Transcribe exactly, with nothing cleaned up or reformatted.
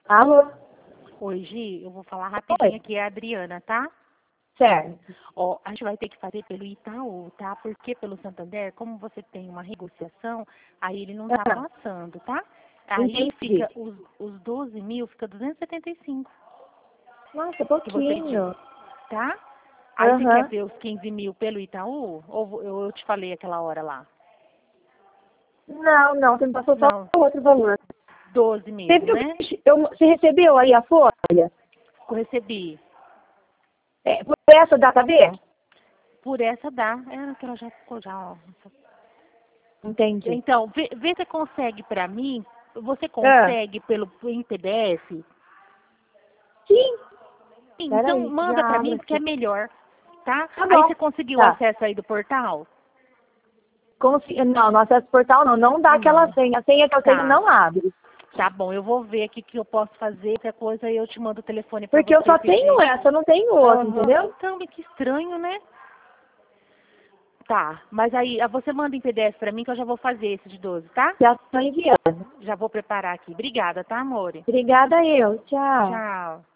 Alô? Oi, Gi, eu vou falar rapidinho Oi. aqui, é a Adriana, tá? Certo. Ó, a gente vai ter que fazer pelo Itaú, tá? Porque pelo Santander, como você tem uma negociação, aí ele não tá Ah, passando, tá? Aí entendi. fica, os, os doze mil fica duzentos e setenta e cinco Nossa, que você disse, pouquinho. tá? Aí você quer Aham. ver os quinze mil pelo Itaú? Ou vo- eu, eu te falei aquela hora lá? Não, não, você me passou só Não, outro valor. doze Você, mesmo, viu né? que eu, você recebeu aí a folha? Eu recebi. É, por essa data B? Por essa dá. É que ela já ficou já, ó. Entendi. Então, vê, vê se consegue pra mim. Você Ah, consegue pelo em P D F? sim. Então, Peraí, manda já pra abro mim porque é aqui. melhor, tá? Tá Aí bom. você conseguiu o Tá. acesso aí do portal? Consi- Não, no acesso portal não, não dá aquela Não. senha. A senha que eu tenho Tá. não abre. Tá bom, eu vou ver aqui o que eu posso fazer, qualquer coisa aí eu te mando o telefone pra Porque eu você só tenho pedir. essa, eu não tenho outra, Aham. entendeu? Então, que estranho, né? Tá, mas aí ah, você manda em P D F pra mim que eu já vou fazer esse de doze, tá? Já estou enviando. Já vou preparar aqui. Obrigada, tá, amor? Obrigada eu. Tchau. Tchau.